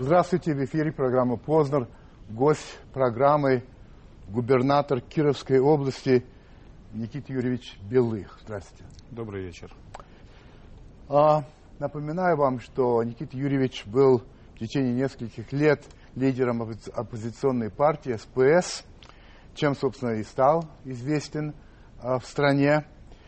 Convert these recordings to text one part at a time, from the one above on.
Здравствуйте, в эфире программа «Познер». Гость программы губернатор Кировской области Никита Юрьевич Белых. Здравствуйте. Добрый вечер. Напоминаю вам, что Никита Юрьевич был в течение нескольких лет лидером оппозиционной партии СПС, чем, собственно, и стал известен в стране.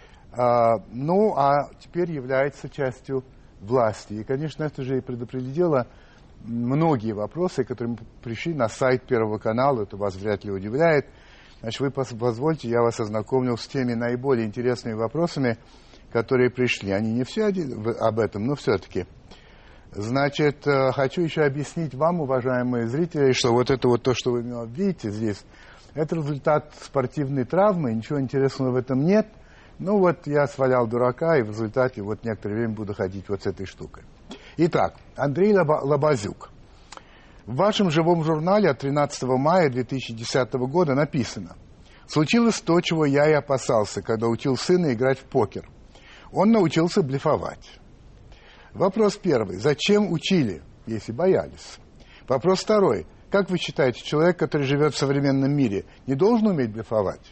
Ну, а теперь является частью власти. И, конечно, это же и предопределило многие вопросы, которые пришли на сайт Первого канала. Это вас вряд ли удивляет. Значит, вы позвольте, я вас ознакомлю с теми наиболее интересными вопросами, которые пришли. Они не все об этом, но все-таки. Значит, хочу еще объяснить вам, уважаемые зрители, что вот это вот то, что вы видите здесь, это результат спортивной травмы, ничего интересного в этом нет. Ну вот я свалял дурака, и в результате вот некоторое время буду ходить вот с этой штукой. Итак, Андрей Лобазюк. В вашем живом журнале от 13 мая 2010 года написано: «Случилось то, чего я и опасался, когда учил сына играть в покер. Он научился блефовать». Вопрос первый. Зачем учили, если боялись? Вопрос второй. Как вы считаете, человек, который живет в современном мире, не должен уметь блефовать?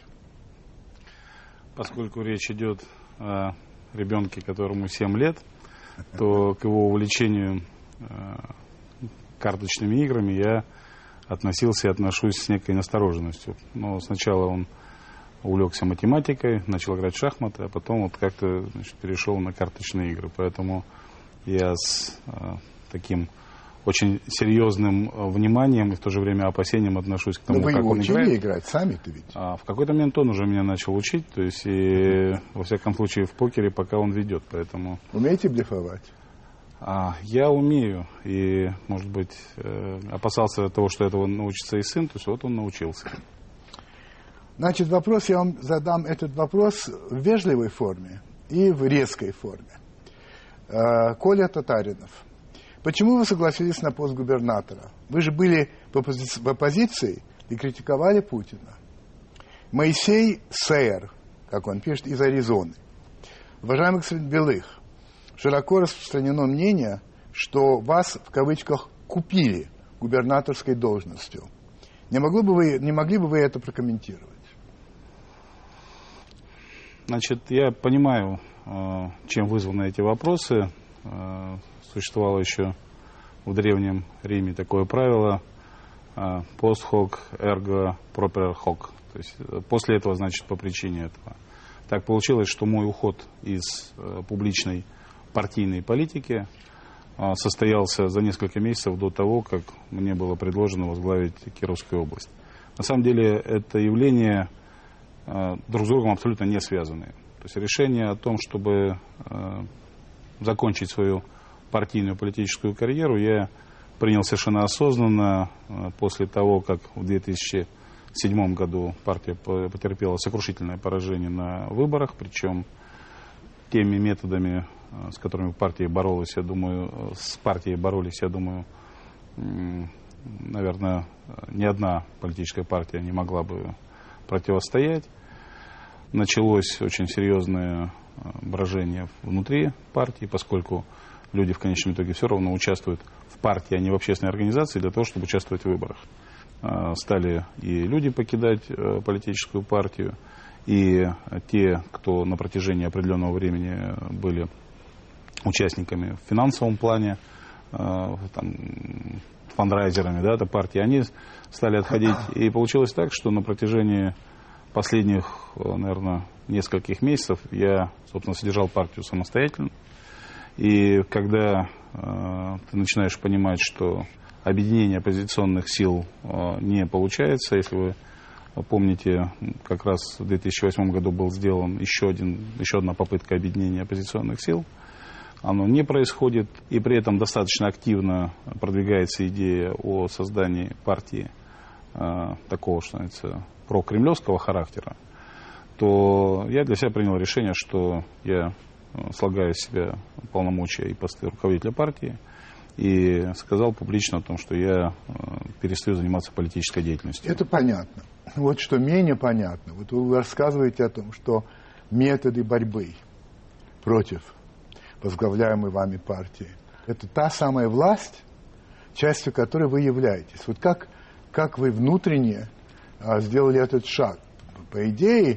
Поскольку речь идет о ребенке, которому 7 лет, то к его увлечению карточными играми я относился и отношусь с некой настороженностью. Но сначала он увлекся математикой, начал играть в шахматы, а потом вот как-то перешел на карточные игры. Поэтому я с таким очень серьезным вниманием и в то же время опасением отношусь к тому, как он играет. Но вы его учили играть сами-то ведь? В какой-то момент он уже меня начал учить, то есть и во всяком случае в покере пока он ведет, поэтому... Умеете блефовать? Я умею, и, может быть, опасался того, что этого научится и сын, то есть вот он научился. Значит, вопрос, я вам задам этот вопрос в вежливой форме и в резкой форме. Коля Татаринов. Почему вы согласились на пост губернатора? Вы же были в оппозиции и критиковали Путина. Моисей Сейер, как он пишет, из Аризоны. Уважаемый господин Белых, широко распространено мнение, что вас, в кавычках, купили губернаторской должностью. Не могли бы вы это прокомментировать? Значит, я понимаю, чем вызваны эти вопросы. Существовало еще в Древнем Риме такое правило post hoc ergo propter hoc. То есть после этого, значит, по причине этого. Так получилось, что мой уход из публичной партийной политики состоялся за несколько месяцев до того, как мне было предложено возглавить Кировскую область. На самом деле это явление друг с другом абсолютно не связаны. То есть решение о том, чтобы закончить свою партийную политическую карьеру, я принял совершенно осознанно после того, как в 2007 году партия потерпела сокрушительное поражение на выборах, причем теми методами, с которыми партия боролась, я думаю, наверное, ни одна политическая партия не могла бы противостоять. Началось очень серьезное брожение внутри партии, поскольку люди в конечном итоге все равно участвуют в партии, а не в общественной организации для того, чтобы участвовать в выборах. Стали и люди покидать политическую партию, и те, кто на протяжении определенного времени были участниками в финансовом плане, фандрайзерами, да, этой партии, они стали отходить. И получилось так, что на протяжении последних, наверное, нескольких месяцев я, собственно, содержал партию самостоятельно. И когда ты начинаешь понимать, что объединение оппозиционных сил не получается, если вы помните, как раз в 2008 году был сделан еще одна попытка объединения оппозиционных сил, оно не происходит, и при этом достаточно активно продвигается идея о создании партии такого, что называется, прокремлевского характера, то я для себя принял решение, что я слагаю из себя полномочия и посты руководителя партии, и сказал публично о том, что я перестаю заниматься политической деятельностью. Это понятно. Вот что менее понятно. Вот вы рассказываете о том, что методы борьбы против возглавляемой вами партии — это та самая власть, частью которой вы являетесь. Вот как вы внутренне сделали этот шаг? По идее,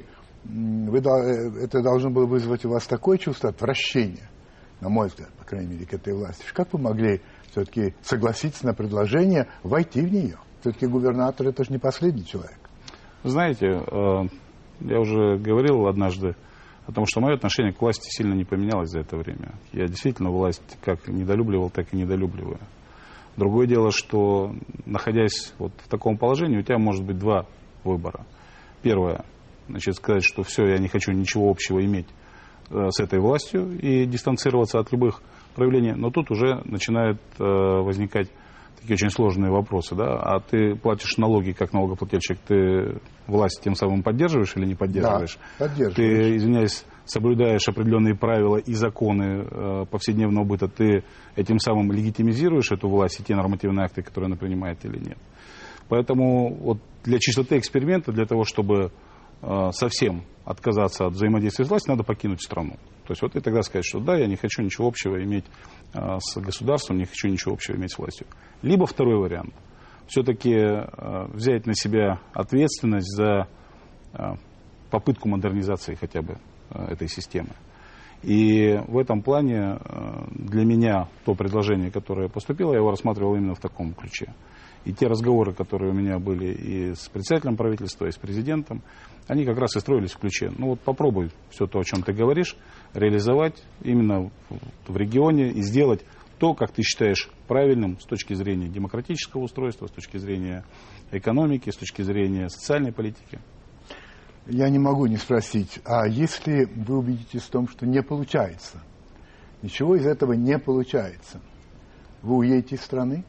это должно было вызвать у вас такое чувство отвращения, на мой взгляд, по крайней мере, к этой власти. Как вы могли все-таки согласиться на предложение войти в нее? Все-таки губернатор — это же не последний человек. Знаете, я уже говорил однажды о том, что мое отношение к власти сильно не поменялось за это время. Я действительно власть как недолюбливал, так и недолюбливаю. Другое дело, что, находясь вот в таком положении, у тебя может быть два выбора. Первое, значит, сказать, что все, я не хочу ничего общего иметь с этой властью и дистанцироваться от любых проявлений. Но тут уже начинают возникать такие очень сложные вопросы. Да? А ты платишь налоги как налогоплательщик, ты власть тем самым поддерживаешь или не поддерживаешь? Да, поддерживаешь. Ты, извиняюсь, соблюдаешь определенные правила и законы повседневного быта, ты этим самым легитимизируешь эту власть и те нормативные акты, которые она принимает, или нет. Поэтому вот для чистоты эксперимента, для того, чтобы совсем отказаться от взаимодействия с властью, надо покинуть страну. То есть вот и тогда сказать, что да, я не хочу ничего общего иметь с государством, не хочу ничего общего иметь с властью. Либо второй вариант. Все-таки взять на себя ответственность за попытку модернизации хотя бы этой системы. И в этом плане для меня то предложение, которое поступило, я его рассматривал именно в таком ключе. И те разговоры, которые у меня были и с председателем правительства, и с президентом, они как раз и строились в ключе. Ну вот попробуй все то, о чем ты говоришь, реализовать именно в регионе и сделать то, как ты считаешь правильным с точки зрения демократического устройства, с точки зрения экономики, с точки зрения социальной политики. Я не могу не спросить, а если вы убедитесь в том, что не получается, ничего из этого не получается, вы уедете из страны?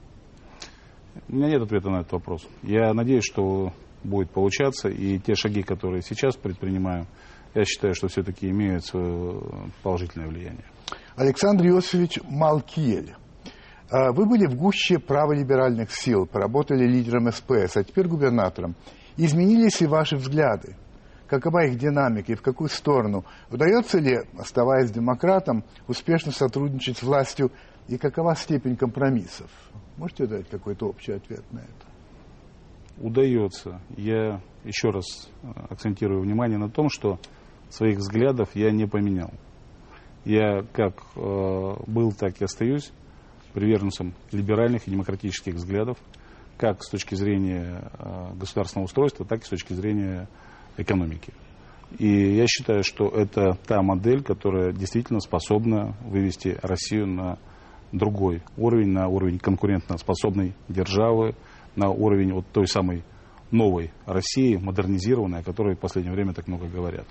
У меня нет ответа на этот вопрос. Я надеюсь, что будет получаться, и те шаги, которые сейчас предпринимаю, я считаю, что все-таки имеют свое положительное влияние. Александр Иосифович Малкиель, вы были в гуще праволиберальных сил, поработали лидером СПС, а теперь губернатором. Изменились ли ваши взгляды? Какова их динамика и в какую сторону? Удается ли, оставаясь демократом, успешно сотрудничать с властью, и какова степень компромиссов? Можете дать какой-то общий ответ на это? Удается. Я еще раз акцентирую внимание на том, что своих взглядов я не поменял. Я как был, так и остаюсь приверженцем либеральных и демократических взглядов, как с точки зрения государственного устройства, так и с точки зрения экономики. И я считаю, что это та модель, которая действительно способна вывести Россию на другой уровень, на уровень конкурентоспособной державы, на уровень вот той самой новой России, модернизированной, о которой в последнее время так много говорят.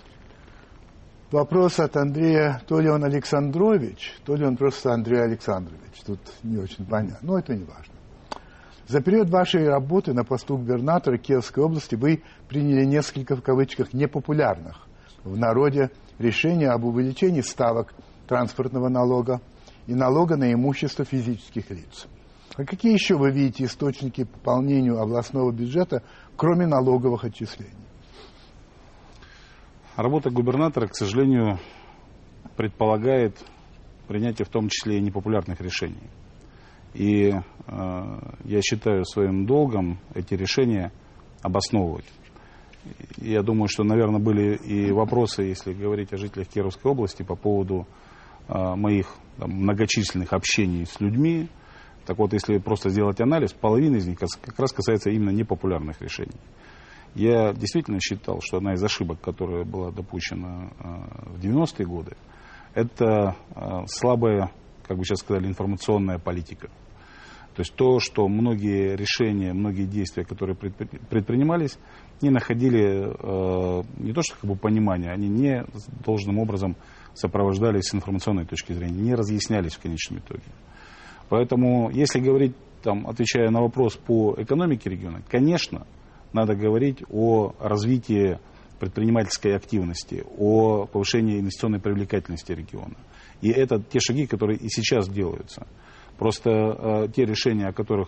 Вопрос от Андрея, то ли он Александрович, то ли он просто Андрей Александрович. Тут не очень понятно, но это не важно. За период вашей работы на посту губернатора Киевской области вы приняли несколько, в кавычках, непопулярных в народе решения об увеличении ставок транспортного налога и налога на имущество физических лиц. А какие еще вы видите источники пополнения областного бюджета, кроме налоговых отчислений? Работа губернатора, к сожалению, предполагает принятие в том числе и непопулярных решений. И я считаю своим долгом эти решения обосновывать. Я думаю, что, наверное, были и вопросы, если говорить о жителях Кировской области, по поводу моих многочисленных общений с людьми. Так вот, если просто сделать анализ, половина из них как раз касается именно непопулярных решений. Я действительно считал, что одна из ошибок, которая была допущена в 90-е годы, это слабая, как бы сейчас сказали, информационная политика. То есть то, что многие решения, многие действия, которые предпринимались, не находили не то что как бы понимания, они не должным образом сопровождались с информационной точки зрения, не разъяснялись в конечном итоге. Поэтому, если говорить, отвечая на вопрос по экономике региона, конечно, надо говорить о развитии предпринимательской активности, о повышении инвестиционной привлекательности региона. И это те шаги, которые и сейчас делаются. Просто те решения, о которых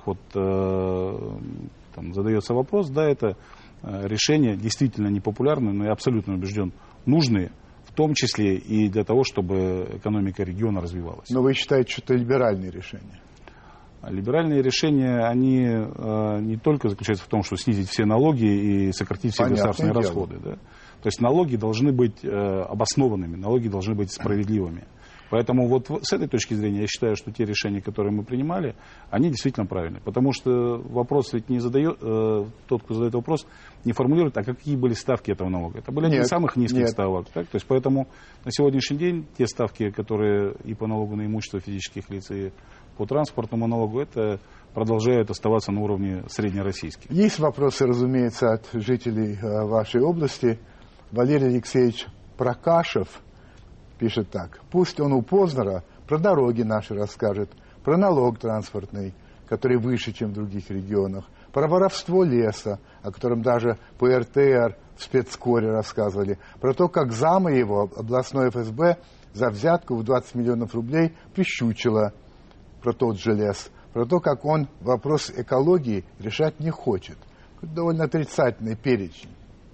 задается вопрос, да, это решения действительно непопулярные, но я абсолютно убежден, нужные, в том числе и для того, чтобы экономика региона развивалась. Но вы считаете, что это либеральные решения? Либеральные решения, они не только заключаются в том, что снизить все налоги и сократить все государственные расходы. Да? То есть налоги должны быть обоснованными, налоги должны быть справедливыми. Поэтому вот с этой точки зрения я считаю, что те решения, которые мы принимали, они действительно правильные. Потому что вопрос ведь не задает, тот, кто задает вопрос, не формулирует, а какие были ставки этого налога. Это были одни из самых низких ставок. Так? То есть поэтому на сегодняшний день те ставки, которые и по налогу на имущество физических лиц, и по транспортному налогу, это продолжают оставаться на уровне среднероссийских. Есть вопросы, разумеется, от жителей вашей области. Валерий Алексеевич Прокашев пишет так. Пусть он у Познера про дороги наши расскажет, про налог транспортный, который выше, чем в других регионах, про воровство леса, о котором даже по РТР в спецкоре рассказывали, про то, как замы его, областной ФСБ, за взятку в 20 миллионов рублей прищучило, про тот же лес, про то, как он вопрос экологии решать не хочет. Это довольно отрицательный перечень.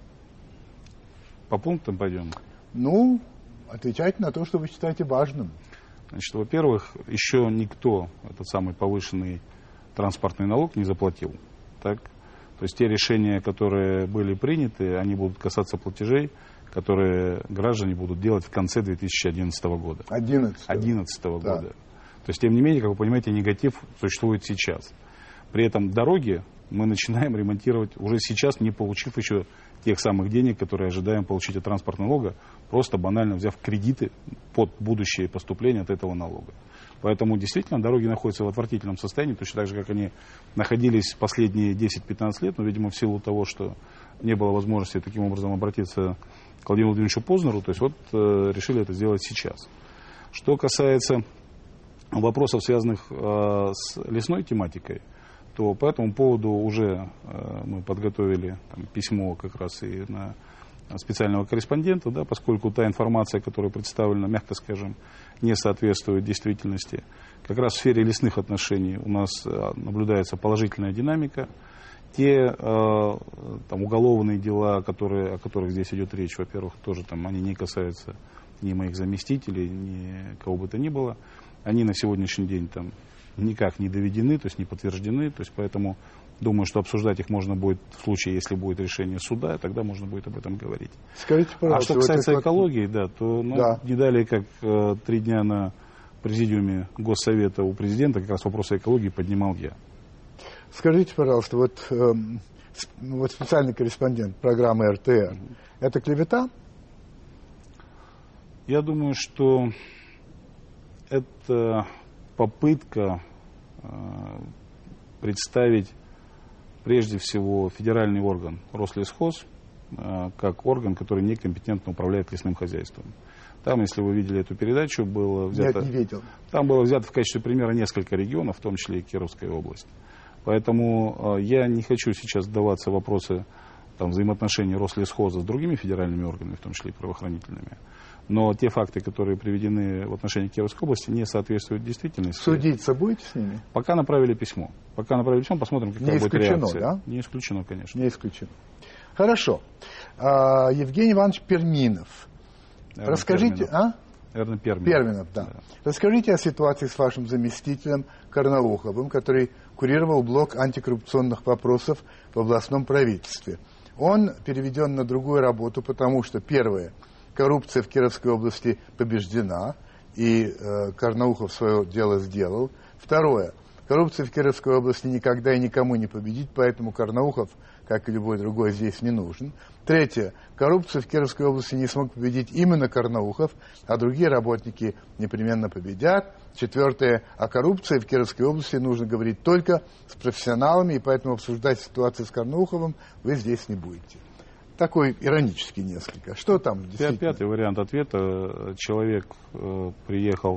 По пунктам пойдем? Ну, отвечайте на то, что вы считаете важным. Значит, во-первых, еще никто этот самый повышенный транспортный налог не заплатил. Так? То есть те решения, которые были приняты, они будут касаться платежей, которые граждане будут делать в конце 2011 года. 2011 года. То есть, тем не менее, как вы понимаете, негатив существует сейчас. При этом дороги мы начинаем ремонтировать уже сейчас, не получив еще тех самых денег, которые ожидаем получить от транспортного налога, просто банально взяв кредиты под будущее поступление от этого налога. Поэтому действительно дороги находятся в отвратительном состоянии, точно так же, как они находились последние 10-15 лет, но, видимо, в силу того, что не было возможности таким образом обратиться к Владимиру Владимировичу Познеру, то есть вот решили это сделать сейчас. Что касается вопросов, связанных с лесной тематикой, то по этому поводу уже мы подготовили письмо как раз и на специального корреспондента, да, поскольку та информация, которая представлена, мягко скажем, не соответствует действительности. Как раз в сфере лесных отношений у нас наблюдается положительная динамика. Те уголовные дела, о которых здесь идет речь, во-первых, тоже они не касаются ни моих заместителей, ни кого бы то ни было. Они на сегодняшний день никак не доведены, то есть не подтверждены, то есть поэтому думаю, что обсуждать их можно будет в случае, если будет решение суда, тогда можно будет об этом говорить. Скажите, пожалуйста, что касается экологии, то не далее, как 3 дня на президиуме Госсовета у президента как раз вопросы экологии поднимал я. Скажите, пожалуйста, вот специальный корреспондент программы РТР, это клевета? Я думаю, что это попытка представить прежде всего федеральный орган Рослесхоз как орган, который некомпетентно управляет лесным хозяйством. Там, если вы видели эту передачу, было взято, Нет, не видел. Там было взято в качестве примера несколько регионов, в том числе и Кировская область. Поэтому я не хочу сейчас вдаваться в вопросы взаимоотношений Рослесхоза с другими федеральными органами, в том числе и правоохранительными. Но те факты, которые приведены в отношении Кировской области, не соответствуют действительности. Судиться будете с ними? Пока направили письмо. Посмотрим, какая будет реакция. Да? Не исключено, конечно. Не исключено. Хорошо. Евгений Иванович Перминов. Расскажите... Наверное, Перминов, да. Расскажите о ситуации с вашим заместителем Карнауховым, который курировал блок антикоррупционных вопросов в областном правительстве. Он переведен на другую работу, потому что, первое, коррупция в Кировской области побеждена, и Карнаухов свое дело сделал. Второе, коррупция в Кировской области никогда и никому не победить, поэтому Карнаухов, как и любой другой, здесь не нужен. Третье, коррупцию в Кировской области не смог победить именно Карнаухов, а другие работники непременно победят. Четвертое, о коррупции в Кировской области нужно говорить только с профессионалами, и поэтому обсуждать ситуацию с Карнауховым вы здесь не будете. Такой иронический несколько. Что там действительно? Пятый вариант ответа. Человек приехал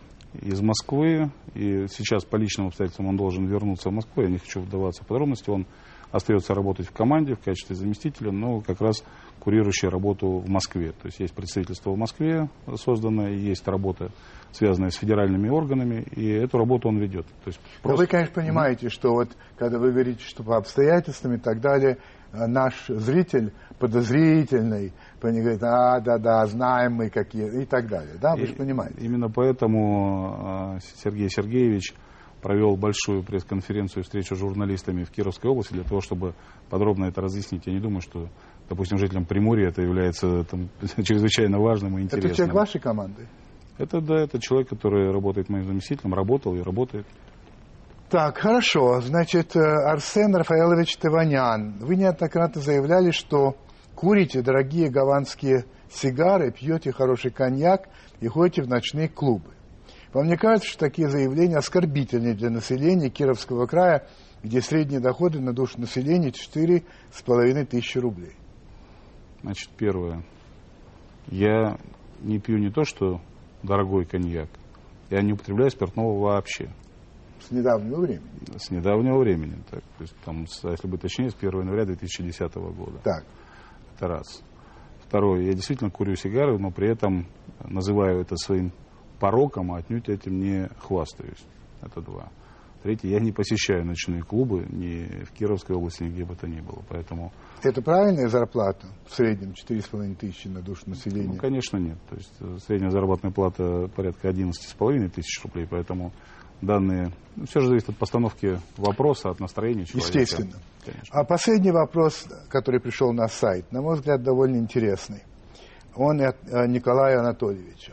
из Москвы, и сейчас по личным обстоятельствам он должен вернуться в Москву. Я не хочу вдаваться в подробности. Он остается работать в команде в качестве заместителя, но как раз курирующий работу в Москве. То есть есть представительство в Москве создано, и есть работа, связанная с федеральными органами, и эту работу он ведет. То есть просто... Вы, конечно, понимаете, что вот когда вы говорите, что по обстоятельствам и так далее, наш зритель подозрительный, говорит, да, знаем мы какие, и так далее. Да, вы же понимаете. Именно поэтому Сергей Сергеевич провел большую пресс-конференцию и встречу с журналистами в Кировской области для того, чтобы подробно это разъяснить. Я не думаю, что, допустим, жителям Приморья это является чрезвычайно важным и интересным. Это человек вашей команды? Это человек, который работает моим заместителем, работал и работает. Так, хорошо. Значит, Арсен Рафаэлович Теванян, вы неоднократно заявляли, что курите дорогие гаванские сигары, пьете хороший коньяк и ходите в ночные клубы. Вам не кажется, что такие заявления оскорбительны для населения Кировского края, где средние доходы на душу населения 4,5 тысячи рублей? Значит, первое. Я не пью не то, что дорогой коньяк. Я не употребляю спиртного вообще. С недавнего времени? С недавнего времени. Так, то есть, там, если быть точнее, с 1 января 2010 года. Так. Это раз. Второе. Я действительно курю сигары, но при этом называю это своим пороком, а отнюдь этим не хвастаюсь. Это два. Третье. Я не посещаю ночные клубы ни в Кировской области, ни где бы то ни было. Поэтому... Это правильная зарплата? В среднем 4,5 тысячи на душу населения? Ну, конечно, нет. То есть средняя заработная плата порядка 11,5 тысяч рублей, поэтому данные... все же зависит от постановки вопроса, от настроения человека. Естественно. Конечно. А последний вопрос, который пришел на сайт, на мой взгляд, довольно интересный. Он от Николая Анатольевича.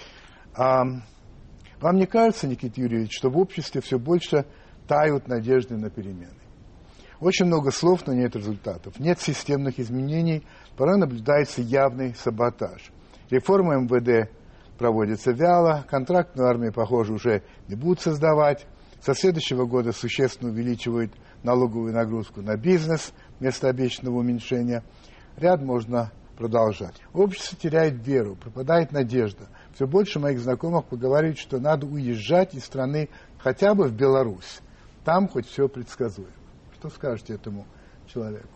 Вам не кажется, Никита Юрьевич, что в обществе все больше тают надежды на перемены? Очень много слов, но нет результатов. Нет системных изменений, порой наблюдается явный саботаж. Реформа МВД проводится вяло, контрактную армию, похоже, уже не будут создавать. Со следующего года существенно увеличивают налоговую нагрузку на бизнес вместо обещанного уменьшения. Ряд можно продолжать. Общество теряет веру, пропадает надежда. Все больше моих знакомых поговаривают, что надо уезжать из страны хотя бы в Беларусь. Там хоть все предсказуемо. Что скажете этому человеку?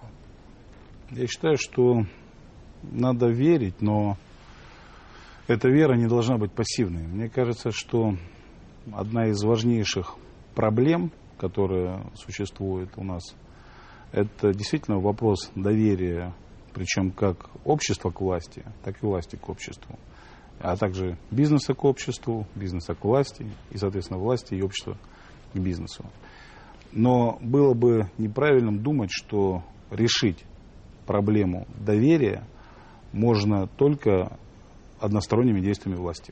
Я считаю, что надо верить, но эта вера не должна быть пассивной. Мне кажется, что одна из важнейших проблем, которая существует у нас, это действительно вопрос доверия, причем как общества к власти, так и власти к обществу, а также бизнеса к обществу, бизнеса к власти и, соответственно, власти и общества к бизнесу. Но было бы неправильным думать, что решить проблему доверия можно только односторонними действиями власти.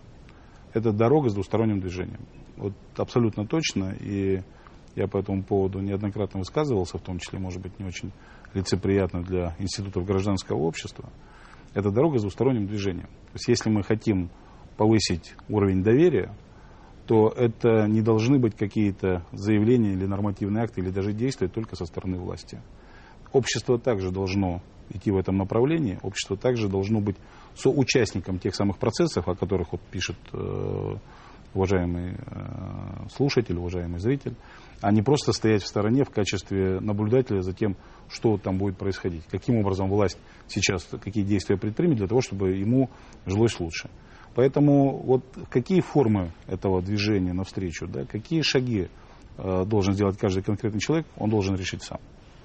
Это дорога с двусторонним движением. Вот абсолютно точно, и я по этому поводу неоднократно высказывался, в том числе, может быть, не очень лицеприятно для институтов гражданского общества. Это дорога с двусторонним движением. То есть, если мы хотим повысить уровень доверия, то это не должны быть какие-то заявления или нормативные акты, или даже действия только со стороны власти. Общество также должно идти в этом направлении, общество также должно быть соучастником тех самых процессов, о которых вот пишет уважаемый слушатель, уважаемый зритель, а не просто стоять в стороне в качестве наблюдателя за тем, что там будет происходить, каким образом власть сейчас, какие действия предпримет для того, чтобы ему жилось лучше. Поэтому вот какие формы этого движения навстречу, да, какие шаги должен сделать каждый конкретный человек, он должен решить сам.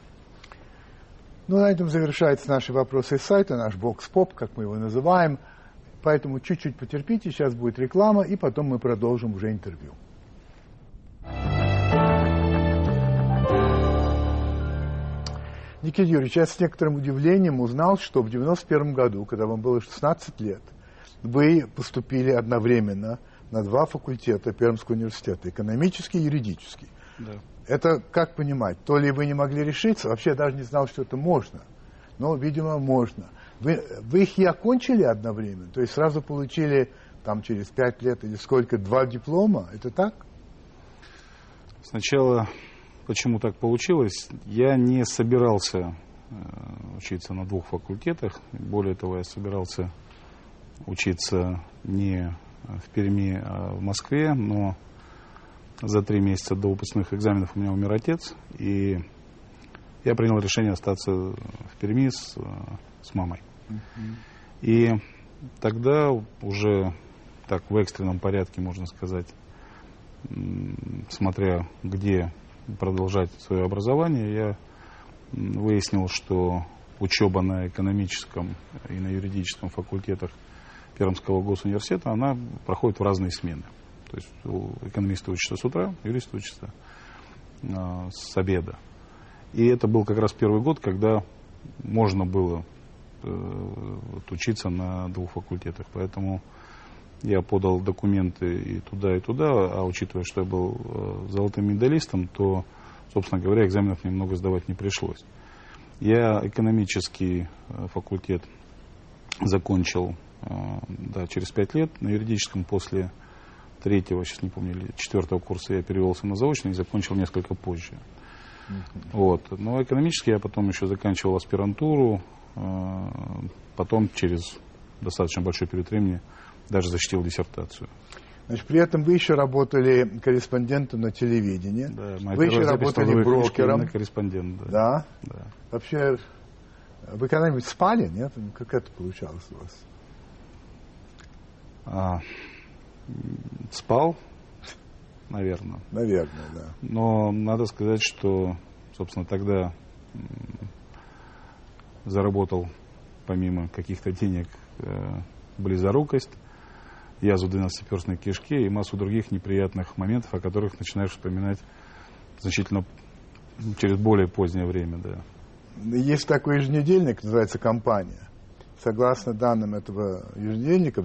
Ну, на этом завершаются наши вопросы из сайта, наш бокс-поп, как мы его называем. Поэтому чуть-чуть потерпите, сейчас будет реклама, и потом мы продолжим уже интервью. Никита Юрьевич, я с некоторым удивлением узнал, что в 1991 году, когда вам было 16 лет, вы поступили одновременно на 2 факультета Пермского университета, экономический и юридический. Да. Это как понимать? То ли вы не могли решиться, вообще даже не знал, что это можно, но, видимо, можно. Вы их и окончили одновременно, то есть сразу получили там через 5 лет или сколько, 2 диплома, это так? Сначала, почему так получилось, я не собирался учиться на 2 факультетах, более того, я собирался учиться не в Перми, а в Москве, но за 3 месяца до выпускных экзаменов у меня умер отец, и я принял решение остаться в Перми с мамой. И тогда уже так в экстренном порядке, можно сказать, смотря где продолжать свое образование, я выяснил, что учеба на экономическом и на юридическом факультетах Пермского госуниверситета, она проходит в разные смены. То есть экономисты учатся с утра, юристы учатся с обеда. И это был как раз первый год, когда можно было учиться на двух факультетах. Поэтому я подал документы и туда, а учитывая, что я был золотым медалистом, то, собственно говоря, экзаменов немного сдавать не пришлось. Я экономический факультет закончил через 5 лет. На юридическом после 3-го, сейчас не помню, или 4-го курса я перевелся на заочный и закончил несколько позже. Вот. Но экономически я потом еще заканчивал аспирантуру, потом через достаточно большой период времени даже защитил диссертацию. Значит, при этом вы еще работали корреспондентом на телевидении. Да, вы еще работали брокером. Корреспондент, да. Да. Вообще, вы когда-нибудь спали, нет? Как это получалось у вас? Спал, наверное. Наверное, да. Но надо сказать, что, собственно, тогда заработал, помимо каких-то денег, близорукость, язву 12-перстной кишки и массу других неприятных моментов, о которых начинаешь вспоминать значительно через более позднее время. Да. Есть такой еженедельник, называется «Компания». Согласно данным этого еженедельника, в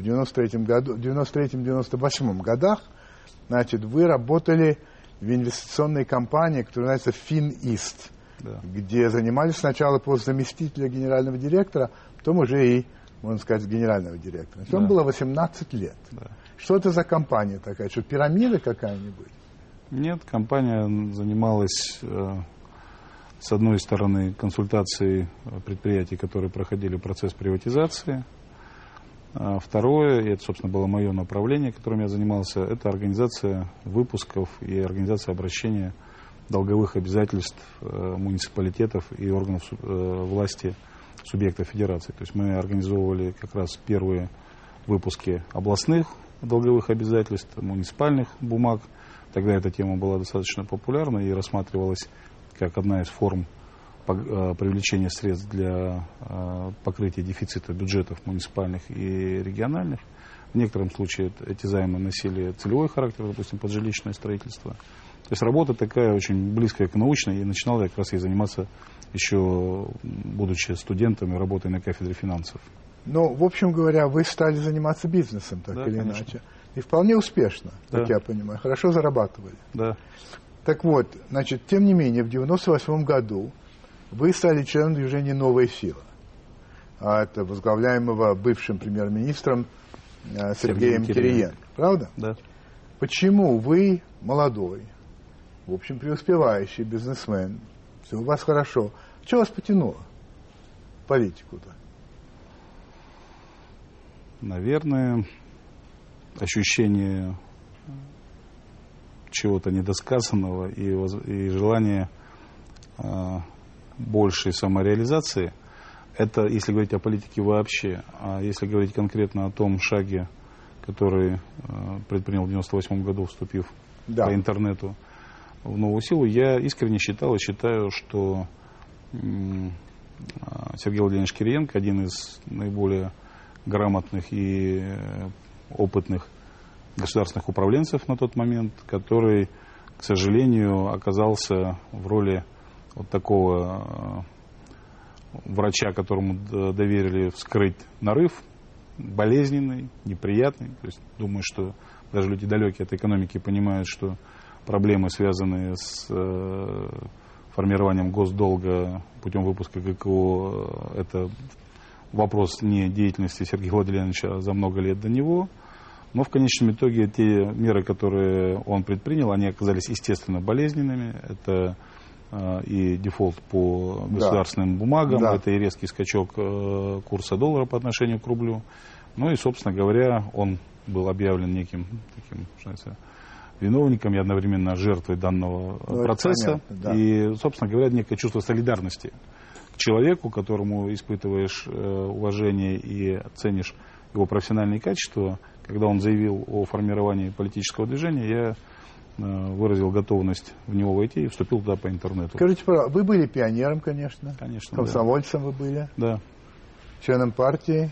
93-98 годах, значит, вы работали в инвестиционной компании, которая называется FinEast, да, где занимались сначала пост заместителя генерального директора, потом уже и, можно сказать, генерального директора. Вам да. было 18 лет. Да. Что это за компания такая? Что, пирамида какая-нибудь? Нет, компания занималась, с одной стороны, консультацией предприятий, которые проходили процесс приватизации. Второе, и это, собственно, было мое направление, которым я занимался, это организация выпусков и организация обращения долговых обязательств муниципалитетов и органов власти субъектов федерации. То есть мы организовывали как раз первые выпуски областных долговых обязательств, муниципальных бумаг. Тогда эта тема была достаточно популярна и рассматривалась как одна из форм привлечения средств для покрытия дефицита бюджетов муниципальных и региональных. В некотором случае эти займы носили целевой характер, допустим, под жилищное строительство. То есть работа такая очень близкая к научной, и начинал я как раз ей заниматься еще будучи студентом и работая на кафедре финансов. Ну, в общем говоря, вы стали заниматься бизнесом, так или конечно. Иначе. И вполне успешно, как я понимаю. Хорошо зарабатывали. Да. Так вот, значит, тем не менее, в 1998 году вы стали членом движения «Новая сила». Это возглавляемого бывшим премьер-министром Сергеем Кириенко. Правда? Да. Почему вы, молодой, в общем, преуспевающий бизнесмен, все у вас хорошо, что вас потянуло в политику-то? Наверное, ощущение чего-то недосказанного и желание большей самореализации. Это если говорить о политике вообще. А если говорить конкретно о том шаге, который предпринял в 1998 году, вступив по интернету в «Новую силу», я искренне считал и считаю, что Сергей Владимирович Кириенко один из наиболее грамотных и опытных государственных управленцев на тот момент, который, к сожалению, оказался в роли вот такого врача, которому доверили вскрыть нарыв, болезненный, неприятный. То есть, думаю, что даже люди далекие от экономики понимают, что проблемы, связанные с формированием госдолга путем выпуска ГКО, это вопрос не деятельности Сергея Владимировича за много лет до него. Но в конечном итоге те меры, которые он предпринял, они оказались естественно болезненными. Это и дефолт по государственным бумагам, это и резкий скачок курса доллара по отношению к рублю. Ну и, собственно говоря, он был объявлен неким таким, что называется, виновником и одновременно жертвой данного процесса. Понятно, и, собственно говоря, некое чувство солидарности к человеку, которому испытываешь уважение и ценишь его профессиональные качества. Когда он заявил о формировании политического движения, я выразил готовность в него войти и вступил туда по интернету. Скажите, вы были пионером, конечно. Конечно, комсомольцем вы были. Да. Членом партии.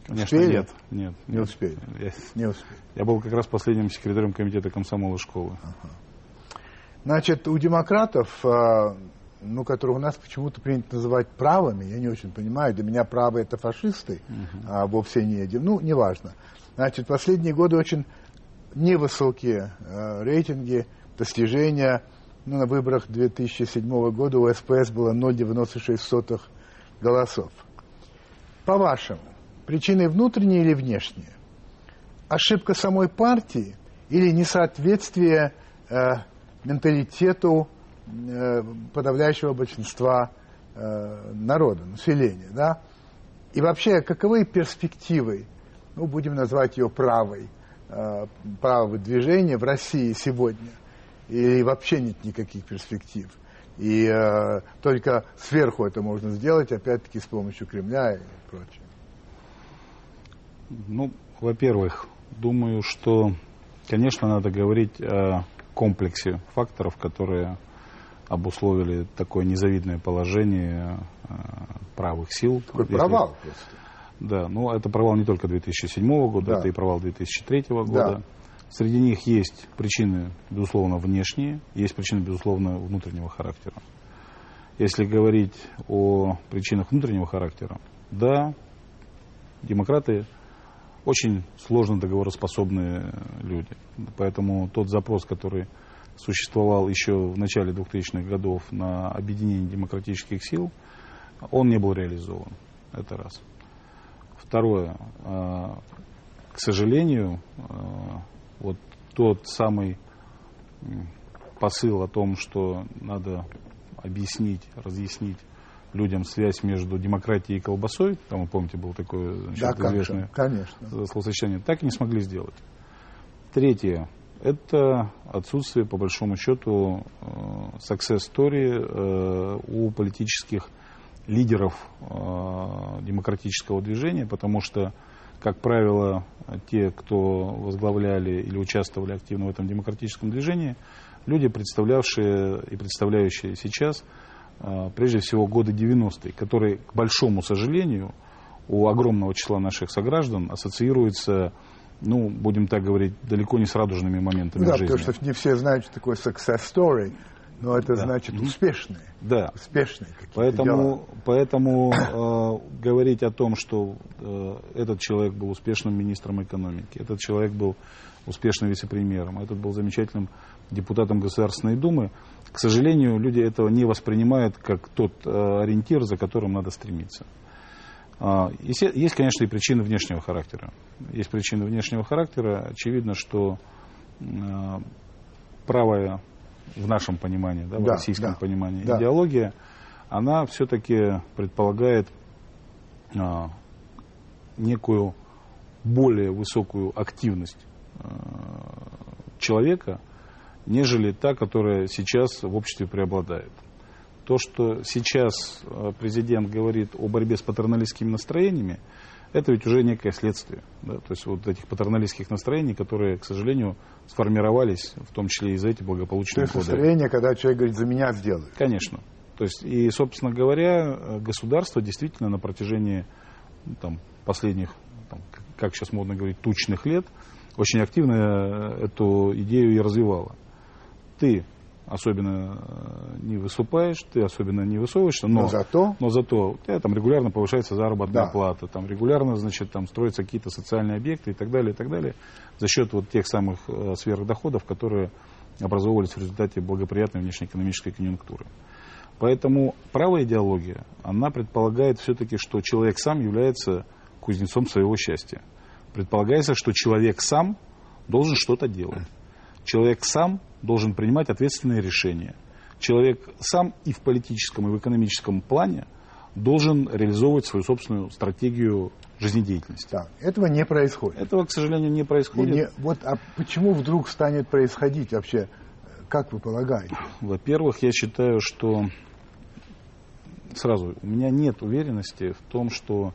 Конечно, успели? Нет. Не успели. Не успели. Я был как раз последним секретарем комитета комсомола школы. Значит, у демократов, которые у нас почему-то принято называть правыми, я не очень понимаю, для меня правые это фашисты, а вовсе не, неважно. Значит, последние годы очень невысокие рейтинги, достижения. На выборах 2007 года у СПС было 0,96 голосов. По-вашему, причины внутренние или внешние? Ошибка самой партии или несоответствие менталитету подавляющего большинства народа, населения, да? И вообще, каковы перспективы, будем называть ее правого движения в России сегодня? И вообще нет никаких перспектив. И только сверху это можно сделать, опять-таки, с помощью Кремля и прочее. Во-первых, думаю, что, конечно, надо говорить о комплексе факторов, которые обусловили такое незавидное положение правых сил. Такой провал просто. Да, это провал не только 2007 года, да. Это и провал 2003 года. Да. Среди них есть причины, безусловно, внешние, есть причины, безусловно, внутреннего характера. Если говорить о причинах внутреннего характера, да, демократы очень сложно договороспособные люди. Поэтому тот запрос, который существовал еще в начале 2000-х годов на объединение демократических сил, он не был реализован. Это раз. Второе. К сожалению, тот самый посыл о том, что надо объяснить, разъяснить людям связь между демократией и колбасой, там, вы помните, было такое известное словосочетание, так и не смогли сделать. Третье. Это отсутствие, по большому счету, success story у политических лидеров демократического движения, потому что, как правило, те, кто возглавляли или участвовали активно в этом демократическом движении, люди, представлявшие и представляющие сейчас, прежде всего, годы 90-е, которые, к большому сожалению, у огромного числа наших сограждан ассоциируются, будем так говорить, далеко не с радужными моментами в жизни. Да, потому что не все знают, что такое success story, но это значит успешные. Да. Успешные какие-то дела. Поэтому говорить о том, что этот человек был успешным министром экономики, этот человек был успешным вице-премьером, этот был замечательным депутатом Государственной Думы, к сожалению, люди этого не воспринимают как тот ориентир, за которым надо стремиться. Есть, конечно, и причины внешнего характера. Есть причины внешнего характера. Очевидно, что правая, в нашем понимании, в российском понимании, идеология, она все-таки предполагает некую более высокую активность человека, нежели та, которая сейчас в обществе преобладает. То, что сейчас президент говорит о борьбе с патерналистскими настроениями, это ведь уже некое следствие. Да? То есть этих патерналистских настроений, которые, к сожалению, сформировались, в том числе и за эти благополучные годы. То есть настроение, когда человек говорит, за меня сделают. Конечно. То есть, и, собственно говоря, государство действительно на протяжении последних, как сейчас модно говорить, тучных лет, очень активно эту идею и развивало. Ты особенно не выступаешь, ты особенно не высовываешься, но зато у тебя регулярно повышается заработная плата, регулярно, строятся какие-то социальные объекты и так далее, за счет тех самых сверхдоходов, которые образовывались в результате благоприятной внешнеэкономической конъюнктуры. Поэтому правая идеология, она предполагает все-таки, что человек сам является кузнецом своего счастья. Предполагается, что человек сам должен что-то делать. Человек сам должен принимать ответственные решения. Человек сам и в политическом, и в экономическом плане должен реализовывать свою собственную стратегию жизнедеятельности. Да, этого не происходит. Этого, к сожалению, не происходит. А почему вдруг станет происходить вообще? Как вы полагаете? Во-первых, я считаю, что у меня нет уверенности в том, что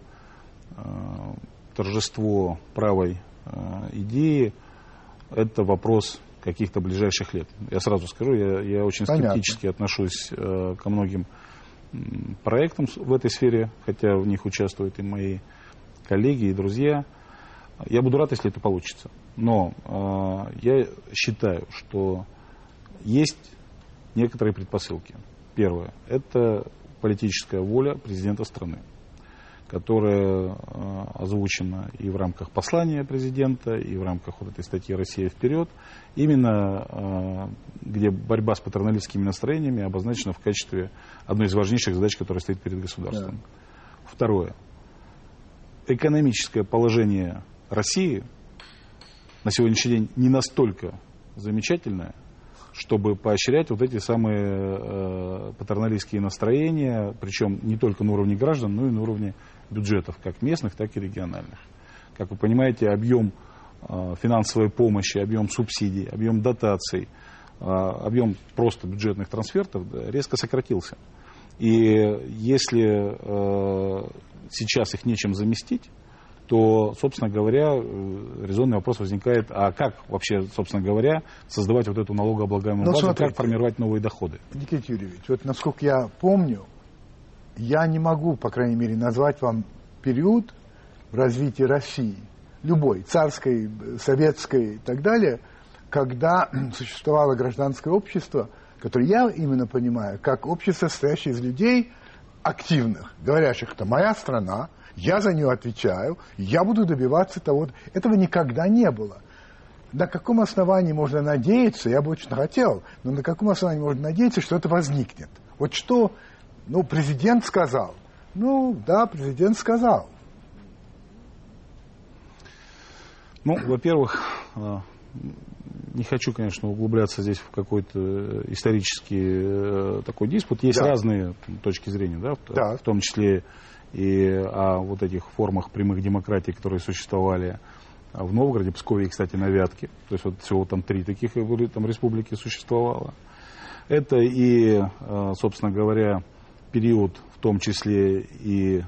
торжество правой идеи – это вопрос каких-то ближайших лет. Я сразу скажу, я очень скептически отношусь ко многим проектам в этой сфере, хотя в них участвуют и мои коллеги и друзья. Я буду рад, если это получится. Но я считаю, что есть некоторые предпосылки. Первое – это политическая воля президента страны, которая озвучена и в рамках послания президента, и в рамках вот этой статьи «Россия вперед», именно где борьба с патерналистскими настроениями обозначена в качестве одной из важнейших задач, которая стоит перед государством. Да. Второе. Экономическое положение России на сегодняшний день не настолько замечательное, чтобы поощрять вот эти самые патерналистские настроения, причем не только на уровне граждан, но и на уровне бюджетов, как местных, так и региональных. Как вы понимаете, объем финансовой помощи, объем субсидий, объем дотаций, объем просто бюджетных трансфертов резко сократился. И если сейчас их нечем заместить, то, собственно говоря, резонный вопрос возникает, а как вообще, собственно говоря, создавать вот эту налогооблагаемую базу, смотрите, как формировать новые доходы? Никита Юрьевич, вот насколько я помню, я не могу, по крайней мере, назвать вам период в развитии России, любой, царской, советской и так далее, когда существовало гражданское общество, которое я именно понимаю, как общество, состоящее из людей активных, говорящих, это моя страна, я за нее отвечаю, я буду добиваться того. Этого никогда не было. На каком основании можно надеяться, я бы очень хотел, но на каком основании можно надеяться, что это возникнет? Вот что, президент сказал. Да, президент сказал. Во-первых, не хочу, конечно, углубляться здесь в какой-то исторический такой диспут. Есть разные точки зрения, да, в том числе и о вот этих формах прямых демократий, которые существовали в Новгороде, Пскове и, кстати, на Вятке. То есть вот всего там 3 таких там республики существовало. Это и, собственно говоря, период, в том числе и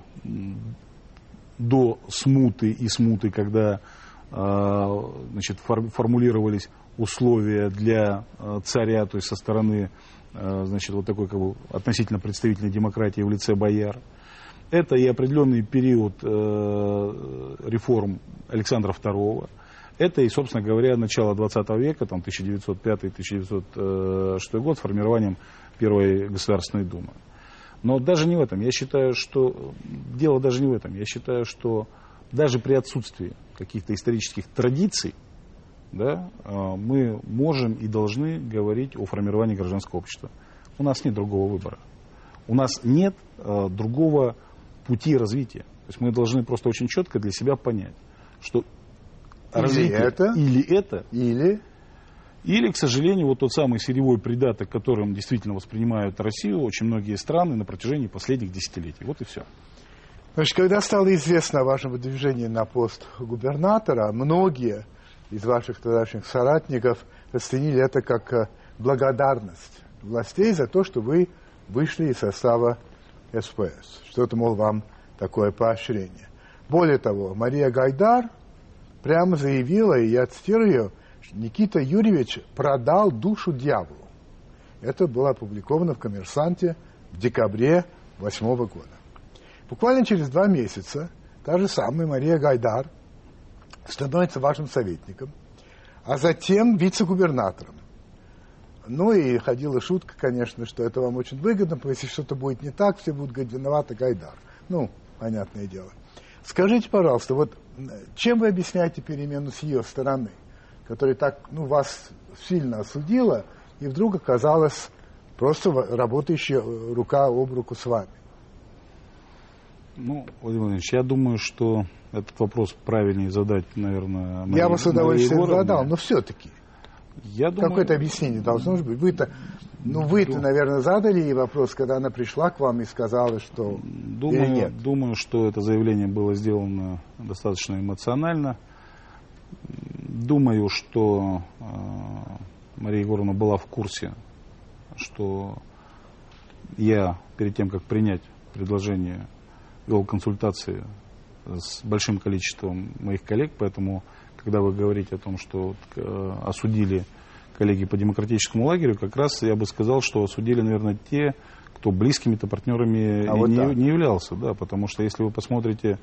до смуты, когда формулировались условия для царя, то есть со стороны вот такой относительно представительной демократии в лице бояр. Это и определенный период реформ Александра II. Это и, собственно говоря, начало 20 века, 1905-1906 год, с формированием Первой Государственной Думы. Но даже не в этом. Я считаю, что дело даже не в этом. Я считаю, что даже при отсутствии каких-то исторических традиций, да, мы можем и должны говорить о формировании гражданского общества. У нас нет другого выбора. У нас нет другого пути развития. То есть мы должны просто очень четко для себя понять, что развитие или, к сожалению, вот тот самый сырьевой придаток, которым действительно воспринимают Россию очень многие страны на протяжении последних десятилетий. Вот и все. Значит, когда стало известно о вашем выдвижении на пост губернатора, многие из ваших тогдашних соратников расценили это как благодарность властей за то, что вы вышли из состава СПС. Что-то, мол, вам такое поощрение. Более того, Мария Гайдар прямо заявила, и я цитирую ее, что Никита Юрьевич продал душу дьяволу. Это было опубликовано в «Коммерсанте» в декабре 2008 года. Буквально через 2 месяца та же самая Мария Гайдар становится вашим советником, а затем вице-губернатором. И ходила шутка, конечно, что это вам очень выгодно, потому что если что-то будет не так, все будут говорить, виновата Гайдар. Понятное дело. Скажите, пожалуйста, вот чем вы объясняете перемену с ее стороны, которая так, вас сильно осудила и вдруг оказалась просто работающая рука об руку с вами? Владимир Владимирович, я думаю, что этот вопрос правильнее задать, наверное, Я вас с удовольствием задал, но все-таки. Какое-то объяснение должно же быть. Вы-то, наверное, задали ей вопрос, когда она пришла к вам и сказала, что или нет? Думаю, что это заявление было сделано достаточно эмоционально. Думаю, что Мария Егоровна была в курсе, что я перед тем, как принять предложение, вел консультации с большим количеством моих коллег, поэтому, когда вы говорите о том, что осудили коллеги по демократическому лагерю, как раз я бы сказал, что осудили, наверное, те, кто близкими-то партнерами не являлся, да, потому что если вы посмотрите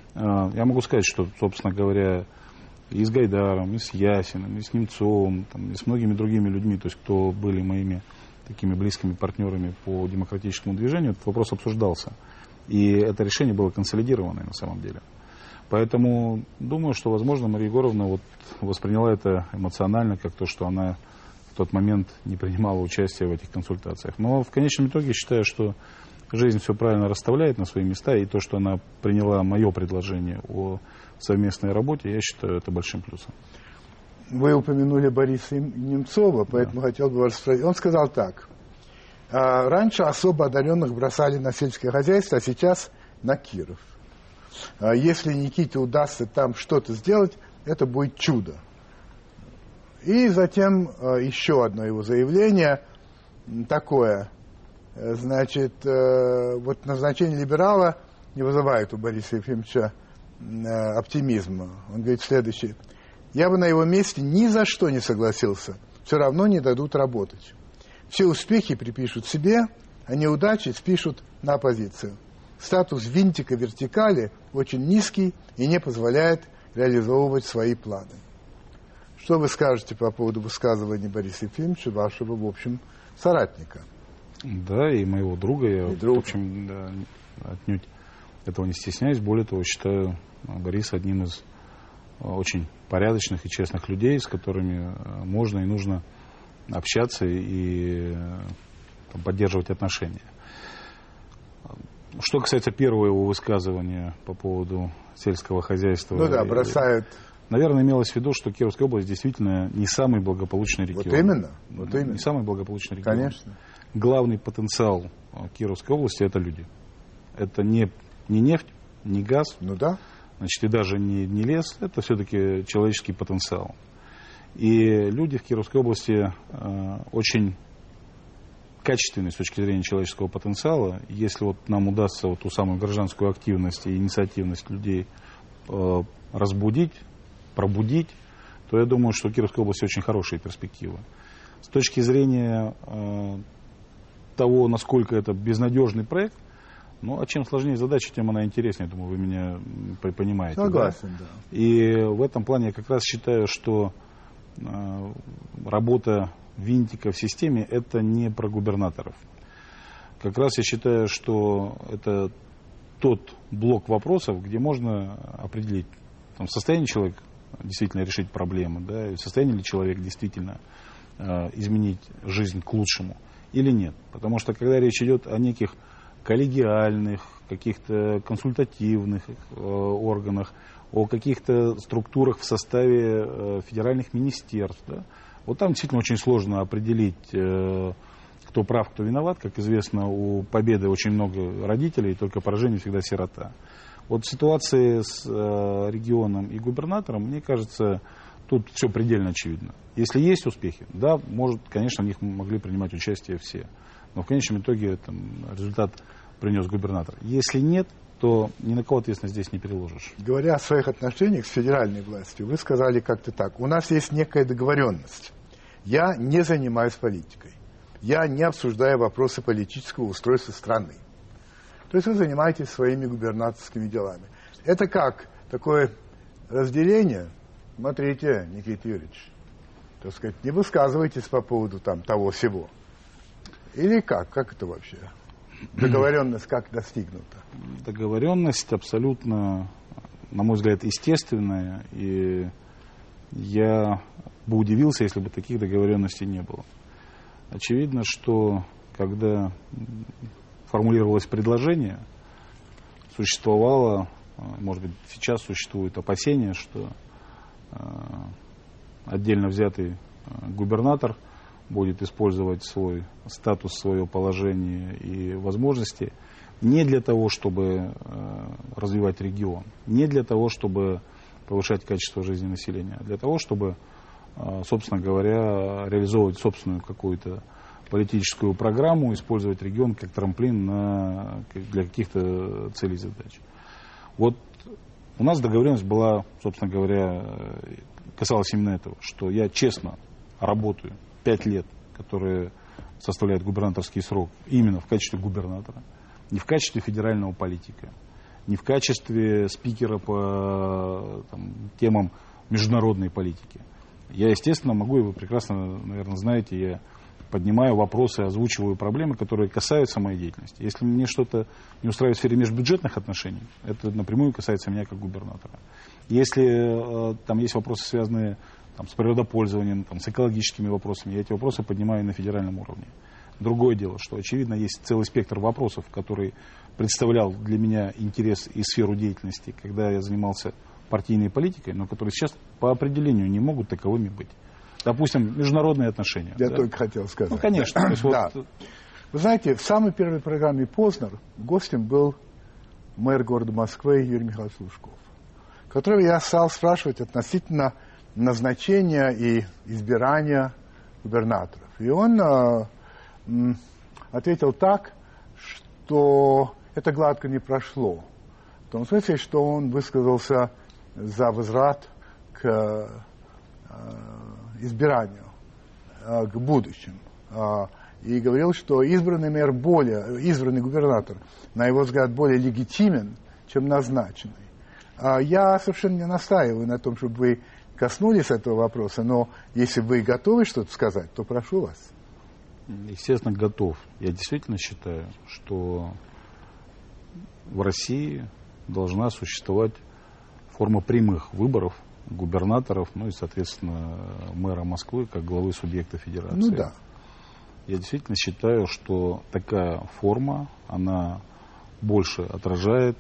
Я могу сказать, что, собственно говоря, и с Гайдаром, и с Ясиным, и с Немцовым, там, и с многими другими людьми, то есть кто были моими такими близкими партнерами по демократическому движению, этот вопрос обсуждался. И это решение было консолидированное на самом деле. Поэтому думаю, что, возможно, Мария Егоровна вот восприняла это эмоционально, как то, что она в тот момент не принимала участия в этих консультациях. Но в конечном итоге считаю, что жизнь все правильно расставляет на свои места, и то, что она приняла мое предложение о совместной работе, я считаю это большим плюсом. Вы упомянули Бориса Немцова, поэтому хотел бы вас спросить. Он сказал так. Раньше особо одаренных бросали на сельское хозяйство, а сейчас на Киров. Если Никите удастся там что-то сделать, это будет чудо. И затем еще одно его заявление такое. Значит, вот назначение либерала не вызывает у Бориса Ефимовича оптимизма. Он говорит следующее. Я бы на его месте ни за что не согласился. Все равно не дадут работать. Все успехи припишут себе, а неудачи спишут на оппозицию. Статус винтика вертикали очень низкий и не позволяет реализовывать свои планы. Что вы скажете по поводу высказывания Бориса Ефимовича, вашего, в общем, соратника? Да, и моего друга. Я, друг. В общем, да, отнюдь этого не стесняюсь. Более того, считаю Бориса одним из очень порядочных и честных людей, с которыми можно и нужно общаться и поддерживать отношения. Что касается первого его высказывания по поводу сельского хозяйства. Ну да, бросают. Наверное, имелось в виду, что Кировская область действительно не самый благополучный регион. Вот именно. Вот именно. Не самый благополучный регион. Конечно. Главный потенциал Кировской области — это люди. Это не нефть, не газ. Ну да. Значит, и даже не лес, это все-таки человеческий потенциал. И люди в Кировской области очень качественные с точки зрения человеческого потенциала. Если вот нам удастся вот ту самую гражданскую активность и инициативность людей разбудить, пробудить, то я думаю, что в Кировской области очень хорошие перспективы. С точки зрения того, насколько это безнадежный проект, ну, а чем сложнее задача, тем она интереснее. Думаю, вы меня понимаете. Согласен, да. И в этом плане я как раз считаю, что работа винтика в системе — это не про губернаторов. Как раз я считаю, что это тот блок вопросов, где можно определить, там, в состоянии человек действительно решить проблемы, да, и в состоянии ли человек действительно изменить жизнь к лучшему или нет. Потому что когда речь идет о неких коллегиальных, каких-то консультативных органах, о каких-то структурах в составе федеральных министерств. Да? Вот там действительно очень сложно определить, кто прав, кто виноват. Как известно, у победы очень много родителей, только поражение всегда сирота. Вот в ситуации с регионом и губернатором, мне кажется, тут все предельно очевидно. Если есть успехи, да, может, конечно, в них могли принимать участие все. Но в конечном итоге там, результат принес губернатор. Если нет, то ни на кого ответственность здесь не переложишь. Говоря о своих отношениях с федеральной властью, вы сказали как-то так. У нас есть некая договоренность. Я не занимаюсь политикой. Я не обсуждаю вопросы политического устройства страны. То есть вы занимаетесь своими губернаторскими делами. Это как? Такое разделение? Смотрите, Никита Юрьевич, так сказать, не высказывайтесь по поводу там того-сего. Или как? Как это вообще? Договоренность как достигнута? Договоренность абсолютно, на мой взгляд, естественная. И я бы удивился, если бы таких договоренностей не было. Очевидно, что когда формулировалось предложение, существовало, может быть, сейчас существует опасение, что отдельно взятый губернатор будет использовать свой статус, свое положение и возможности не для того, чтобы развивать регион, не для того, чтобы повышать качество жизни населения, а для того, чтобы, собственно говоря, реализовывать собственную какую-то политическую программу, использовать регион как трамплин для каких-то целей и задач. Вот у нас договоренность была, собственно говоря, касалась именно этого, что я честно работаю 5 лет, которые составляют губернаторский срок, именно в качестве губернатора, не в качестве федерального политика, не в качестве спикера по темам международной политики. Я, естественно, могу, и вы прекрасно, наверное, знаете, я поднимаю вопросы, озвучиваю проблемы, которые касаются моей деятельности. Если мне что-то не устраивает в сфере межбюджетных отношений, это напрямую касается меня как губернатора. Если там есть вопросы, связанные с природопользованием, с экологическими вопросами, я эти вопросы поднимаю на федеральном уровне. Другое дело, что, очевидно, есть целый спектр вопросов, который представлял для меня интерес и сферу деятельности, когда я занимался партийной политикой, но которые сейчас по определению не могут таковыми быть. Допустим, международные отношения. Я только хотел сказать. Ну, конечно. Да. Вы знаете, в самой первой программе «Познер» гостем был мэр города Москвы Юрий Михайлович Лужков, которого я стал спрашивать относительно назначения и избирания губернаторов. И он ответил так, что это гладко не прошло. В том смысле, что он высказался за возврат к избиранию, к будущему. И говорил, что избранный губернатор, на его взгляд, более легитимен, чем назначенный. Я совершенно не настаиваю на том, чтобы вы коснулись этого вопроса, но если вы готовы что-то сказать, то прошу вас. Естественно, готов. Я действительно считаю, что в России должна существовать форма прямых выборов губернаторов, ну и, соответственно, мэра Москвы как главы субъекта федерации. Ну да. Я действительно считаю, что такая форма, она больше отражает,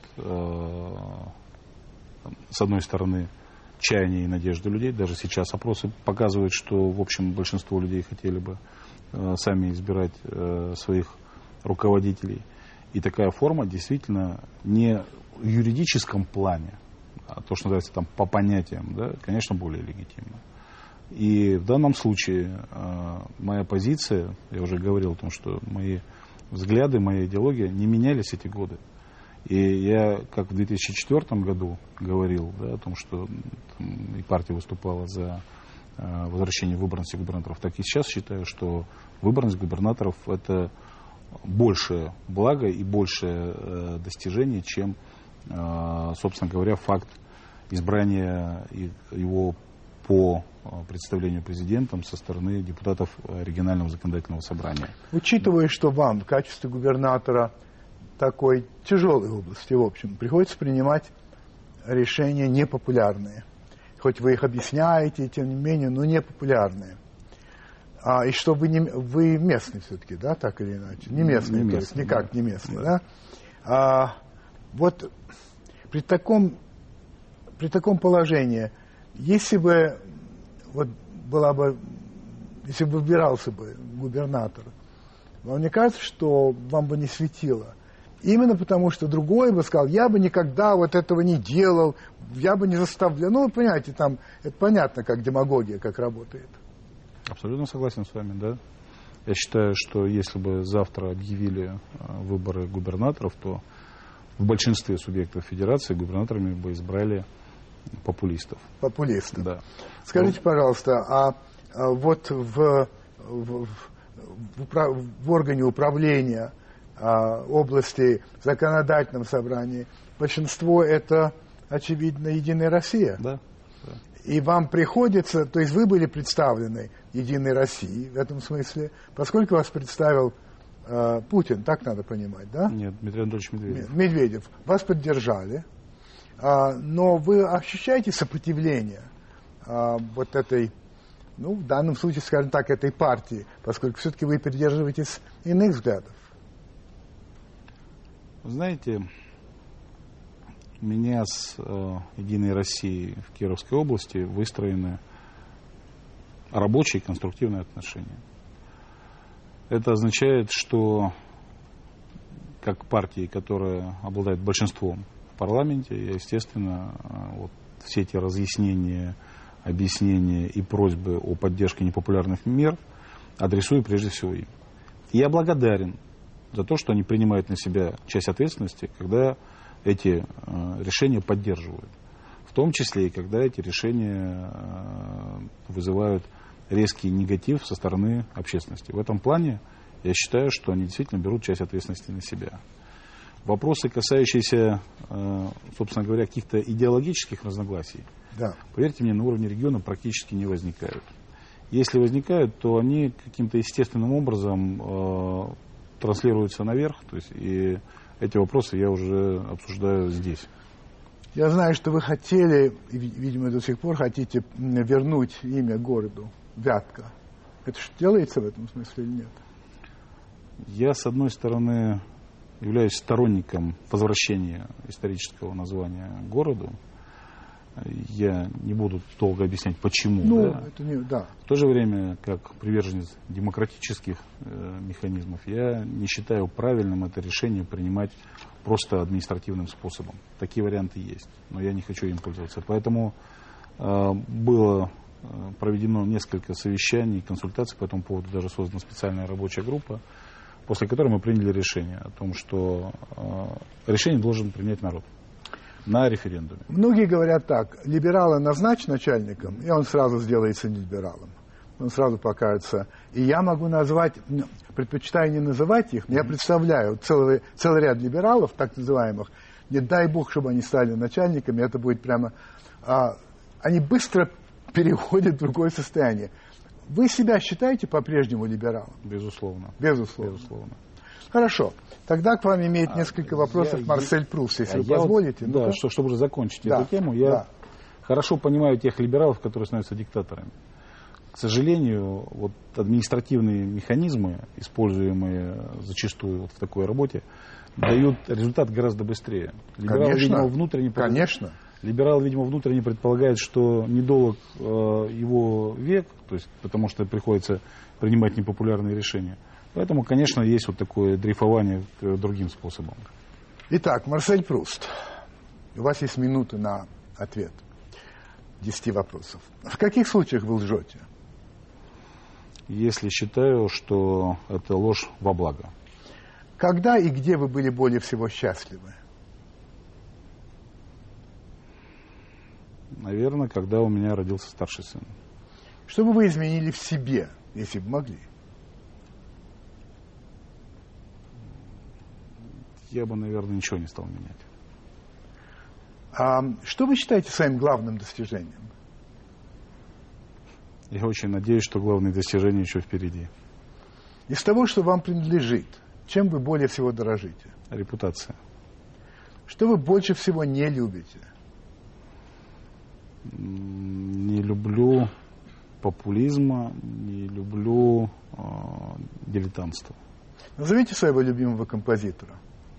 с одной стороны, чаяния и надежды людей. Даже сейчас опросы показывают, что, в общем, большинство людей хотели бы сами избирать своих руководителей. И такая форма действительно не в юридическом плане, а то, что называется по понятиям, да, конечно, более легитимна. И в данном случае моя позиция, я уже говорил о том, что мои взгляды, моя идеология не менялись эти годы. И я, как в 2004 году говорил, да, о том, что и партия выступала за возвращение выборности губернаторов, так и сейчас считаю, что выборность губернаторов — это большее благо и большее достижение, чем, собственно говоря, факт избрания его по представлению президентом со стороны депутатов регионального законодательного собрания. Учитывая, что вам в качестве губернатора такой тяжелой области, в общем, приходится принимать решения непопулярные. Хоть вы их объясняете, тем не менее, но непопулярные. И что вы местный все-таки, да, так или иначе? Не местный, не то есть местный, никак да. не местный, да? Вот при таком положении, если бы если бы выбирался бы губернатор, вам не кажется, что вам бы не светило? Именно потому, что другой бы сказал, я бы никогда вот этого не делал, я бы не заставлял. Ну, вы понимаете, там это понятно, как демагогия, как работает. Абсолютно согласен с вами, да. Я считаю, что если бы завтра объявили выборы губернаторов, то в большинстве субъектов федерации губернаторами бы избрали популистов. Популистов. Да. Скажите, пожалуйста, вот в органе управления области в законодательном собрании большинство — это, очевидно, Единая Россия? Да. Да. И вам приходится, то есть вы были представлены Единой Россией в этом смысле, поскольку вас представил Путин, так надо понимать, да? Нет, Дмитрий Анатольевич Медведев. Медведев. Вас поддержали, но вы ощущаете сопротивление вот этой, ну, в данном случае, скажем так, этой партии, поскольку все-таки вы придерживаетесь иных взглядов? Знаете, у меня с Единой Россией в Кировской области выстроены рабочие конструктивные отношения. Это означает, что как партии, которая обладает большинством в парламенте, я, естественно, вот все эти разъяснения, объяснения и просьбы о поддержке непопулярных мер адресую прежде всего им. И я благодарен за то, что они принимают на себя часть ответственности, когда эти решения поддерживают. В том числе и когда эти решения вызывают резкий негатив со стороны общественности. В этом плане я считаю, что они действительно берут часть ответственности на себя. Вопросы, касающиеся, собственно говоря, каких-то идеологических разногласий, Да. поверьте мне, на уровне региона практически не возникают. Если возникают, то они каким-то естественным образом транслируются наверх, то есть, и эти вопросы я уже обсуждаю здесь. Я знаю, что вы хотели, и, видимо, до сих пор хотите вернуть имя городу Вятка. Это что делается в этом смысле или нет? Я, с одной стороны, являюсь сторонником возвращения исторического названия городу. Я не буду долго объяснять, почему. Ну, да. это не, да. В то же время, как приверженец демократических механизмов, я не считаю правильным это решение принимать просто административным способом. Такие варианты есть, но я не хочу им пользоваться. Поэтому было проведено несколько совещаний, консультаций по этому поводу, даже создана специальная рабочая группа, после которой мы приняли решение о том, что решение должен принять народ на референдуме. Многие говорят так: либерала назначь начальником, и он сразу сделается либералом. Он сразу покажется. И я могу назвать, предпочитаю не называть их, но я представляю целый ряд либералов, так называемых, не дай бог, чтобы они стали начальниками, это будет прямо... они быстро переходят в другое состояние. Вы себя считаете по-прежнему либералом? Безусловно. Безусловно. Безусловно. Хорошо. Тогда к вам имеет несколько вопросов Марсель Прус, если вы позволите. Да, чтобы уже закончить эту тему, я хорошо понимаю тех либералов, которые становятся диктаторами. К сожалению, вот административные механизмы, используемые зачастую вот в такой работе, дают результат гораздо быстрее. Либерал, видимо, внутренне предполагает, что недолг его век, то есть, потому что приходится принимать непопулярные решения. Поэтому, конечно, есть вот такое дрейфование к другим способам. Итак, Марсель Пруст, у вас есть минуты на ответ 10 вопросов. В каких случаях вы лжете? Если считаю, что это ложь во благо. Когда и где вы были более всего счастливы? Наверное, когда у меня родился старший сын. Что бы вы изменили в себе, если бы могли? Я бы, наверное, ничего не стал менять. Что вы считаете своим главным достижением? Я очень надеюсь, что главные достижения еще впереди. Из того, что вам принадлежит, чем вы более всего дорожите? Репутация. Что вы больше всего не любите? Не люблю популизма, не люблю дилетантства. Назовите своего любимого композитора.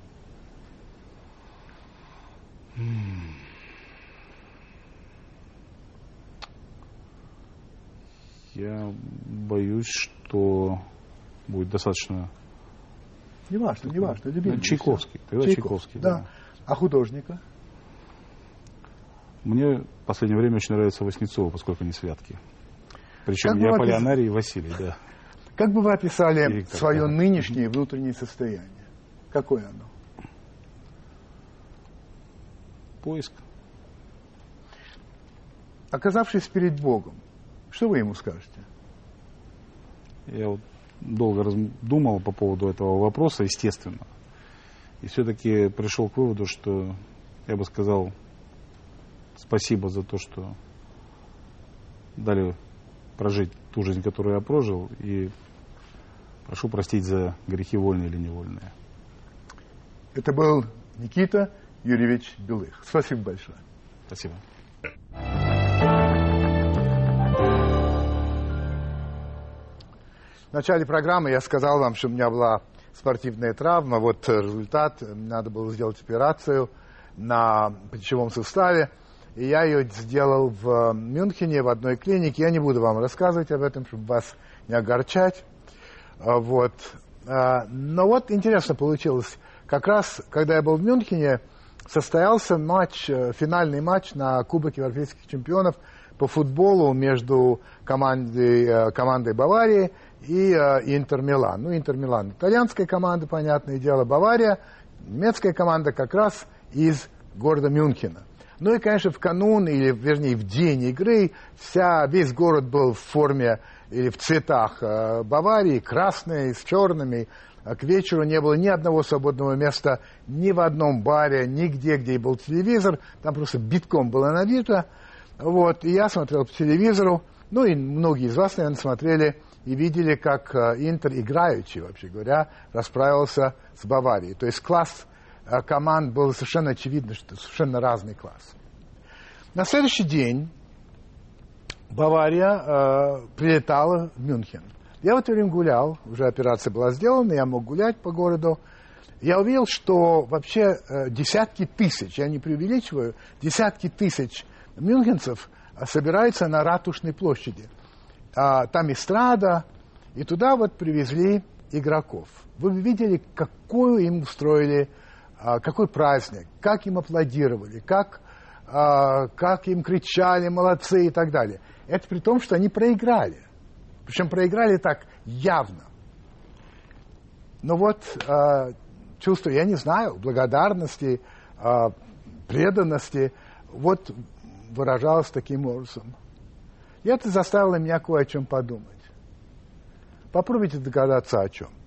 Я боюсь, что будет достаточно... Неважно, любимый. Чайковский. Чайковский, да. А художника? Мне в последнее время очень нравится Васнецова, поскольку они святки. Причем я Полянарий и Василий, да. Как бы вы описали свое нынешнее внутреннее состояние? Какое оно? Поиск. Оказавшись перед Богом, что вы ему скажете? Я вот долго думал по поводу этого вопроса, естественно. И все-таки пришел к выводу, что я бы сказал спасибо за то, что дали прожить ту жизнь, которую я прожил, и прошу простить за грехи вольные или невольные. Это был Никита Юрьевич Белых. Спасибо большое. Спасибо. В начале программы я сказал вам, что у меня была спортивная травма. Вот результат. Надо было сделать операцию на плечевом суставе. И я ее сделал в Мюнхене, в одной клинике. Я не буду вам рассказывать об этом, чтобы вас не огорчать. Вот. Но вот интересно получилось. Как раз, когда я был в Мюнхене, состоялся матч, финальный матч на Кубке Европейских чемпионов по футболу между командой Баварии и Интер Милан. Ну, Интер Милан итальянская команда, понятное дело, Бавария, немецкая команда как раз из города Мюнхена. Ну и, конечно, в канун, или, вернее, в день игры весь город был в форме или в цветах Баварии, красные, с черными. к вечеру не было ни одного свободного места ни в одном баре, нигде, где был телевизор. Там просто битком было набито. Вот. И я смотрел по телевизору. Ну и многие из вас, наверное, смотрели и видели, как Интер, играючи, вообще говоря, расправился с Баварией. То есть класс команд был совершенно очевидно, что совершенно разный класс. На следующий день Бавария прилетала в Мюнхен. Я в это время гулял, уже операция была сделана, я мог гулять по городу. Я увидел, что вообще десятки тысяч, я не преувеличиваю, десятки тысяч мюнхенцев собираются на Ратушной площади. Там эстрада, и туда вот привезли игроков. Вы видели, какую им устроили, какой праздник, как им аплодировали, как им кричали «молодцы» и так далее. Это при том, что они проиграли. Причем проиграли так явно. Но вот чувство, я не знаю, благодарности, преданности, вот выражалось таким образом. И это заставило меня кое о чем подумать. Попробуйте догадаться о чем.